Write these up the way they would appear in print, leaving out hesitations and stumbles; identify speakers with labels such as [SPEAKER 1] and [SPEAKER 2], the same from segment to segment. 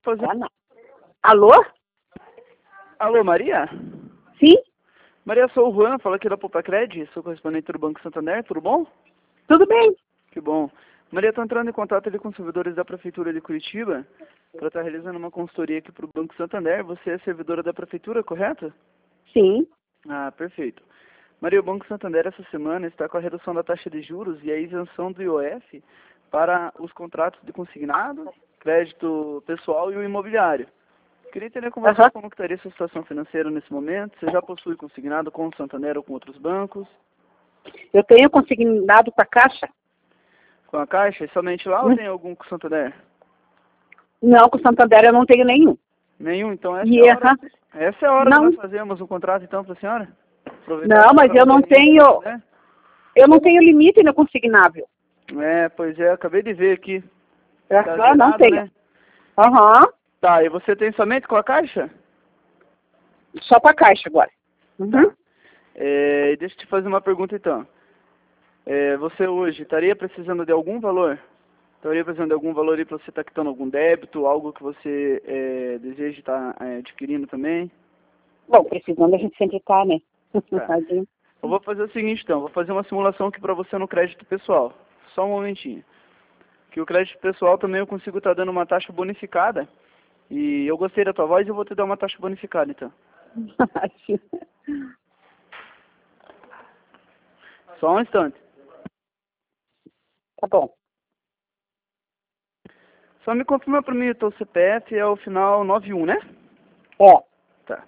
[SPEAKER 1] fazer...
[SPEAKER 2] Ah, não. Alô?
[SPEAKER 1] Alô, Maria?
[SPEAKER 2] Sim?
[SPEAKER 1] Maria, sou o Juan, falo aqui da Popacred, sou correspondente do Banco Santander, tudo bom?
[SPEAKER 2] Tudo bem?
[SPEAKER 1] Que bom. Maria, estou entrando em contato ali com os servidores da Prefeitura de Curitiba para estar realizando uma consultoria aqui para o Banco Santander. Você é servidora da Prefeitura, correto?
[SPEAKER 2] Sim.
[SPEAKER 1] Ah, perfeito. Maria, o Banco Santander essa semana está com a redução da taxa de juros e a isenção do IOF para os contratos de consignado, crédito pessoal e o imobiliário. Queria entender com você como que estaria a sua situação financeira nesse momento. Você já possui consignado com o Santander ou com outros bancos?
[SPEAKER 2] Eu tenho consignado para a Caixa?
[SPEAKER 1] Com a Caixa? E somente lá ou tem algum com o Santander?
[SPEAKER 2] Não, com o Santander eu não tenho nenhum.
[SPEAKER 1] Nenhum? Então essa é a hora
[SPEAKER 2] não.
[SPEAKER 1] que nós fazemos um contrato então para a senhora?
[SPEAKER 2] Não, mas eu não tenho...
[SPEAKER 1] Né?
[SPEAKER 2] Eu não tenho limite no consignável.
[SPEAKER 1] É, pois é, acabei de ver aqui.
[SPEAKER 2] Não tenho.
[SPEAKER 1] Né?
[SPEAKER 2] Tá,
[SPEAKER 1] e você tem somente com a Caixa?
[SPEAKER 2] Só com a Caixa agora.
[SPEAKER 1] Tá. Deixa eu te fazer uma pergunta então. Você hoje estaria precisando de algum valor? Estaria precisando de algum valor aí para você estar quitando algum débito, algo que você deseja estar adquirindo também?
[SPEAKER 2] Bom, precisando a gente sempre tá, né?
[SPEAKER 1] Tá. Eu vou fazer o seguinte então, vou fazer uma simulação aqui para você no crédito pessoal. Só um momentinho. Que o crédito pessoal também eu consigo estar dando uma taxa bonificada. E eu gostei da tua voz e eu vou te dar uma taxa bonificada então. Só um instante.
[SPEAKER 2] Tá bom.
[SPEAKER 1] Só me confirma para mim o teu CPF, é o final 91, né?
[SPEAKER 2] É.
[SPEAKER 1] Tá.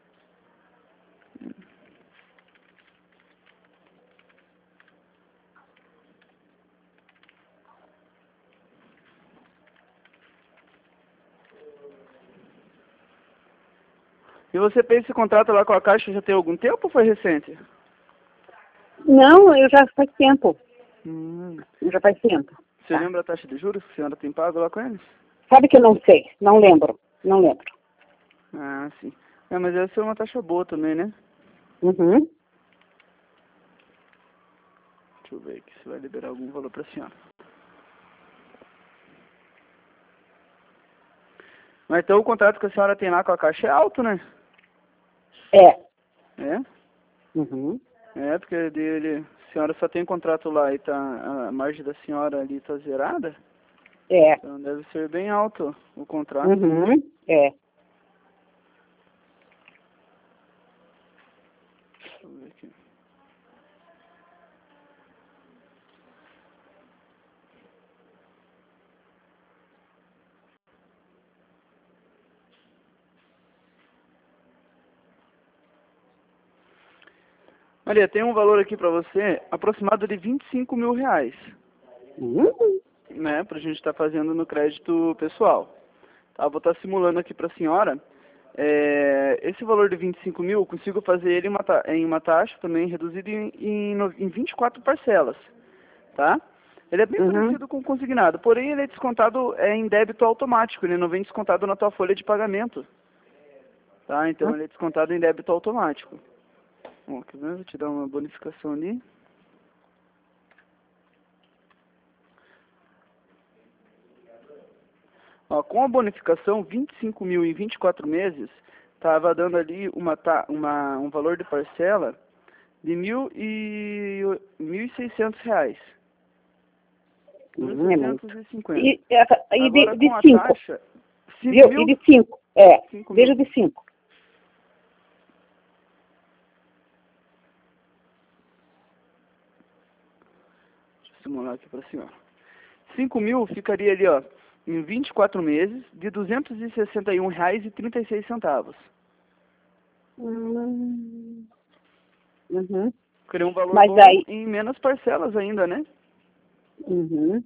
[SPEAKER 1] E você fez esse contrato lá com a Caixa já tem algum tempo ou foi recente?
[SPEAKER 2] Não, eu já faz tempo. Já faz tempo.
[SPEAKER 1] Você lembra a taxa de juros que a senhora tem pago lá com eles?
[SPEAKER 2] Sabe que eu não sei, não lembro.
[SPEAKER 1] Ah, sim. Mas essa é uma taxa boa também, né?
[SPEAKER 2] Uhum.
[SPEAKER 1] Deixa eu ver aqui se vai liberar algum valor para a senhora. Mas então o contrato que a senhora tem lá com a Caixa é alto, né?
[SPEAKER 2] É.
[SPEAKER 1] É?
[SPEAKER 2] Uhum.
[SPEAKER 1] É, porque a senhora só tem um contrato lá e a margem da senhora ali tá zerada?
[SPEAKER 2] É.
[SPEAKER 1] Então deve ser bem alto o contrato.
[SPEAKER 2] Uhum. É.
[SPEAKER 1] Deixa eu ver aqui. Maria, tem um valor aqui para você aproximado de 25 mil reais. Né, pra gente estar fazendo no crédito pessoal. Tá, vou estar simulando aqui para a senhora. Esse valor de 25 mil, eu consigo fazer ele em uma taxa também reduzida em 24 parcelas. Tá? Ele é bem parecido com o consignado, porém ele é descontado em débito automático, ele não vem descontado na tua folha de pagamento. Tá? Então ele é descontado em débito automático. Bom, quer ver? Vou te dar uma bonificação ali. Ó, com a bonificação, 25 mil em 24 meses, estava dando ali um valor de parcela de R$1.600. 1.650.
[SPEAKER 2] E
[SPEAKER 1] Agora,
[SPEAKER 2] de
[SPEAKER 1] com a
[SPEAKER 2] 5.
[SPEAKER 1] taxa, 5 mil?
[SPEAKER 2] E de 5. É.
[SPEAKER 1] 5
[SPEAKER 2] Veja
[SPEAKER 1] mil.
[SPEAKER 2] de 5.
[SPEAKER 1] Deixa eu simular aqui para a senhora. 5 mil ficaria ali, ó, em 24 meses, de R$261,36.
[SPEAKER 2] Uhum.
[SPEAKER 1] Ficaria um valor
[SPEAKER 2] Mas
[SPEAKER 1] bom
[SPEAKER 2] daí...
[SPEAKER 1] em menos parcelas ainda, né?
[SPEAKER 2] Uhum.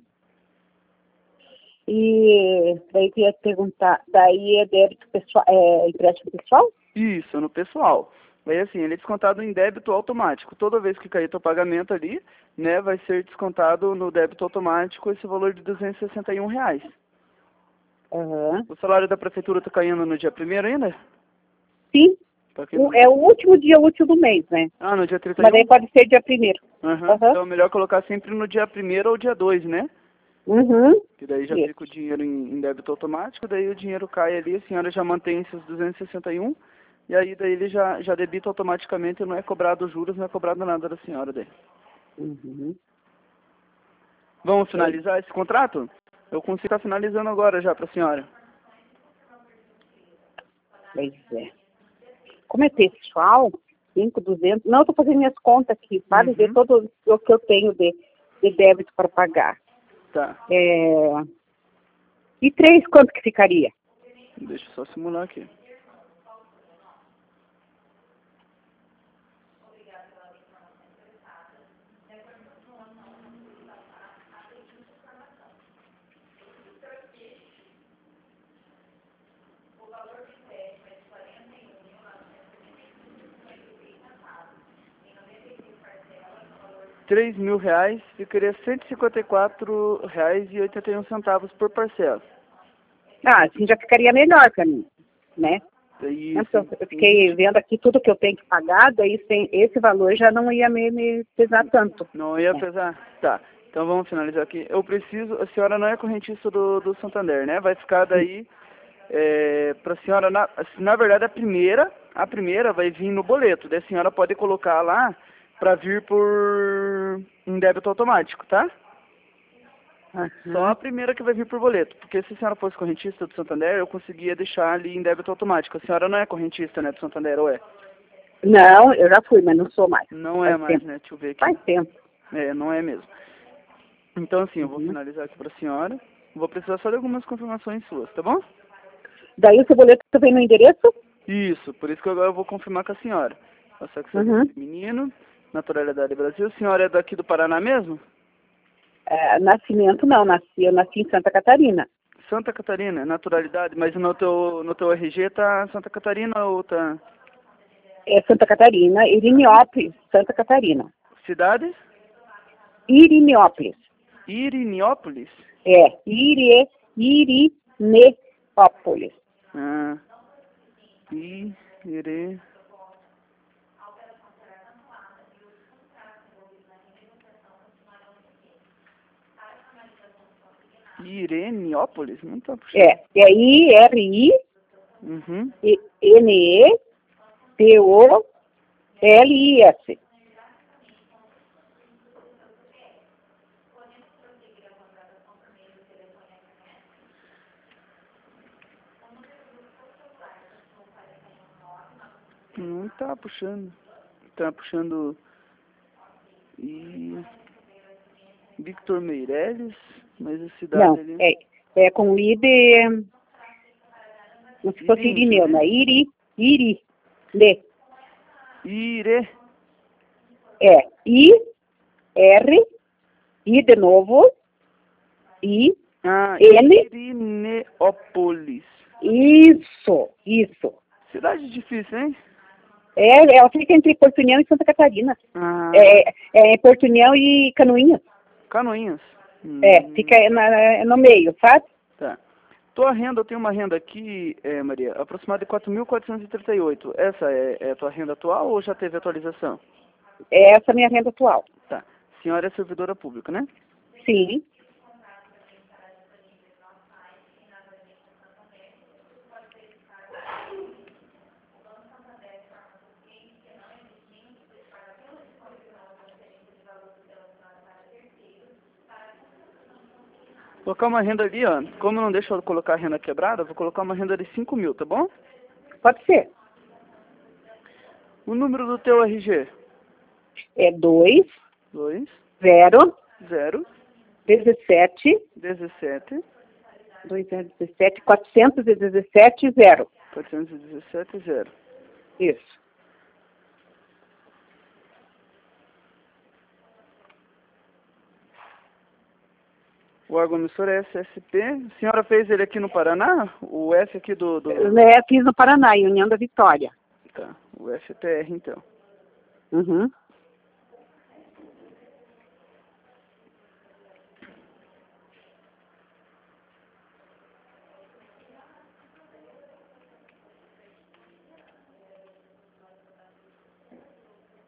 [SPEAKER 2] E daí eu ia perguntar, daí é débito pessoal, empréstimo pessoal?
[SPEAKER 1] Isso, no pessoal. Aí assim, ele é descontado em débito automático. Toda vez que cair teu pagamento ali, né, vai ser descontado no débito automático esse valor de R$261.
[SPEAKER 2] Uhum.
[SPEAKER 1] O salário da prefeitura está caindo no dia 1º ainda?
[SPEAKER 2] Sim. É o último dia útil do mês, né?
[SPEAKER 1] Ah, no dia 31?
[SPEAKER 2] Mas aí pode ser dia 1º.
[SPEAKER 1] Então é melhor colocar sempre no dia 1º ou dia 2, né?
[SPEAKER 2] Uhum.
[SPEAKER 1] Que daí já
[SPEAKER 2] Isso.
[SPEAKER 1] fica o dinheiro em débito automático, daí o dinheiro cai ali, a senhora já mantém esses 261, e aí daí ele já debita automaticamente, não é cobrado juros, não é cobrado nada da senhora daí.
[SPEAKER 2] Uhum.
[SPEAKER 1] Vamos finalizar esse contrato? Eu consigo estar finalizando agora já para a senhora.
[SPEAKER 2] Pois é. Como é pessoal, 5.200. Não, eu estou fazendo minhas contas aqui, para ver todo o que eu tenho de débito para pagar.
[SPEAKER 1] Tá.
[SPEAKER 2] E 3, quanto que ficaria?
[SPEAKER 1] Deixa eu só simular aqui. R$ 3.000 ficaria R$ 154,81 por parcela.
[SPEAKER 2] Ah, assim já ficaria melhor para mim, né?
[SPEAKER 1] Isso.
[SPEAKER 2] Então, eu fiquei vendo aqui tudo que eu tenho que pagar, daí sem esse valor já não ia me pesar tanto.
[SPEAKER 1] Não ia pesar? Tá. Então vamos finalizar aqui. Eu preciso, a senhora não é correntista do Santander, né? Vai ficar daí, para a senhora, na verdade a primeira vai vir no boleto. Daí a senhora pode colocar lá para vir por um débito automático, tá? Só a primeira que vai vir por boleto. Porque se a senhora fosse correntista do Santander, eu conseguia deixar ali em débito automático. A senhora não é correntista, né, do Santander, ou é?
[SPEAKER 2] Não, eu já fui, mas não sou mais.
[SPEAKER 1] Não é mais, né? Deixa eu ver aqui.
[SPEAKER 2] Faz tempo.
[SPEAKER 1] Não é mesmo. Então, assim, eu vou finalizar aqui para a senhora. Vou precisar só de algumas confirmações suas, tá bom?
[SPEAKER 2] Daí o seu boleto vem no endereço?
[SPEAKER 1] Isso, por isso que agora eu vou confirmar com a senhora. Passar que você é menino, naturalidade Brasil. A senhora é daqui do Paraná mesmo?
[SPEAKER 2] Nascimento não, eu nasci em Santa Catarina.
[SPEAKER 1] Santa Catarina, naturalidade, mas no teu RG tá Santa Catarina ou tá...
[SPEAKER 2] É Santa Catarina, Iriniópolis, Santa Catarina.
[SPEAKER 1] Cidade?
[SPEAKER 2] Iriniópolis.
[SPEAKER 1] Iriniópolis?
[SPEAKER 2] Irineuópolis.
[SPEAKER 1] Ah, Ireniópolis? Não tá puxando.
[SPEAKER 2] É IRINEPOLIS.
[SPEAKER 1] Não tá puxando. Tá puxando... Victor Meirelles, mas a cidade
[SPEAKER 2] Não,
[SPEAKER 1] ali...
[SPEAKER 2] é com I de... Não se fosse Irineu, né? Ire.
[SPEAKER 1] Ire.
[SPEAKER 2] I de novo, N.
[SPEAKER 1] Irineópolis.
[SPEAKER 2] Isso.
[SPEAKER 1] Cidade difícil, hein?
[SPEAKER 2] Ela fica entre Porto União e Santa Catarina.
[SPEAKER 1] Ah.
[SPEAKER 2] Porto União e Canoinhas.
[SPEAKER 1] Canoinhas.
[SPEAKER 2] Fica no meio, sabe?
[SPEAKER 1] Tá. Eu tenho uma renda aqui, Maria, aproximada de 4.438. Essa é a tua renda atual ou já teve atualização?
[SPEAKER 2] Essa é a minha renda atual.
[SPEAKER 1] Tá. A senhora é servidora pública, né?
[SPEAKER 2] Sim.
[SPEAKER 1] Vou colocar uma renda ali, ó. Como não deixa eu colocar a renda quebrada, vou colocar uma renda de 5.000, tá bom?
[SPEAKER 2] Pode ser.
[SPEAKER 1] O número do teu RG?
[SPEAKER 2] É 2,
[SPEAKER 1] 0,
[SPEAKER 2] 17,
[SPEAKER 1] 17,
[SPEAKER 2] 417, 0.
[SPEAKER 1] 417, 0.
[SPEAKER 2] Isso.
[SPEAKER 1] O órgão emissor é SSP. A senhora fez ele aqui no Paraná? O S aqui do...
[SPEAKER 2] Fiz no Paraná, em União da Vitória.
[SPEAKER 1] Tá, o FTR então.
[SPEAKER 2] Uhum.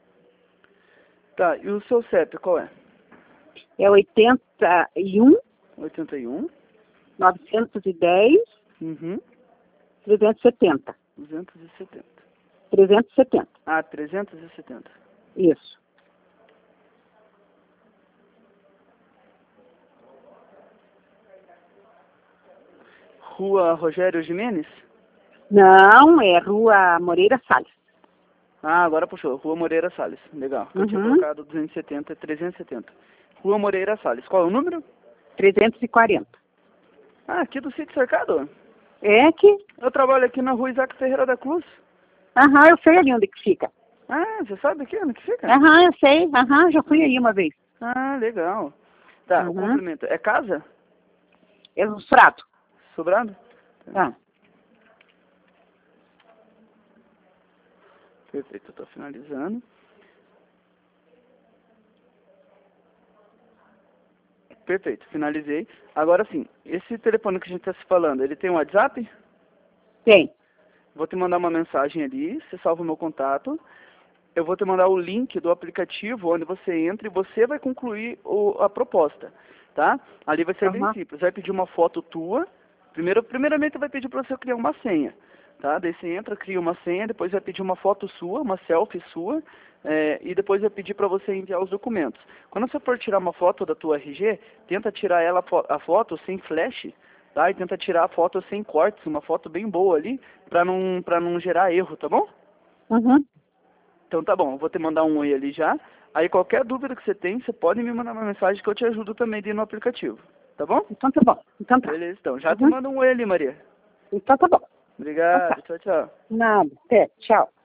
[SPEAKER 1] Tá, e o seu CEP qual é?
[SPEAKER 2] É 81
[SPEAKER 1] 81.
[SPEAKER 2] 910.
[SPEAKER 1] Uhum.
[SPEAKER 2] 370.
[SPEAKER 1] 270.
[SPEAKER 2] 370.
[SPEAKER 1] Ah, 370.
[SPEAKER 2] Isso.
[SPEAKER 1] Rua Rogério Jimenez?
[SPEAKER 2] Não, é Rua Moreira Salles.
[SPEAKER 1] Ah, agora puxou. Rua Moreira Salles. Legal. Eu tinha colocado 270, 370. Rua Moreira Salles. Qual é o número?
[SPEAKER 2] 340.
[SPEAKER 1] Ah, aqui do Sítio Cercado.
[SPEAKER 2] É que...
[SPEAKER 1] Eu trabalho aqui na Rua Isaac Ferreira da Cruz.
[SPEAKER 2] Aham, eu sei ali onde que fica.
[SPEAKER 1] Ah, você sabe aqui onde que fica?
[SPEAKER 2] Aham, eu sei. Aham, já fui aí uma vez.
[SPEAKER 1] Ah, legal. Tá, o complemento. É casa?
[SPEAKER 2] É um Sobrado.
[SPEAKER 1] Sobrado?
[SPEAKER 2] Ah.
[SPEAKER 1] Perfeito, eu tô finalizando. Perfeito, finalizei. Agora sim, esse telefone que a gente está se falando, ele tem um WhatsApp?
[SPEAKER 2] Tem.
[SPEAKER 1] Vou te mandar uma mensagem ali, você salva o meu contato. Eu vou te mandar o link do aplicativo onde você entra e você vai concluir a proposta, tá? Ali vai ser bem simples, vai pedir uma foto tua. Primeiramente vai pedir para você criar uma senha, tá? Daí você entra, cria uma senha, depois vai pedir uma foto sua, uma selfie sua, e depois vai pedir para você enviar os documentos. Quando você for tirar uma foto da tua RG, tenta tirar a foto sem flash, tá? E tenta tirar a foto sem cortes, uma foto bem boa ali, para não gerar erro, tá bom? Então tá bom, eu vou te mandar um oi ali já. Aí qualquer dúvida que você tem, você pode me mandar uma mensagem que eu te ajudo também de ir no aplicativo. Tá bom?
[SPEAKER 2] Então tá bom. Então tá.
[SPEAKER 1] Beleza, então. Já te mando um oi ali, Maria.
[SPEAKER 2] Então tá bom.
[SPEAKER 1] Obrigado, tchau, tchau.
[SPEAKER 2] Nada. Até. Tchau.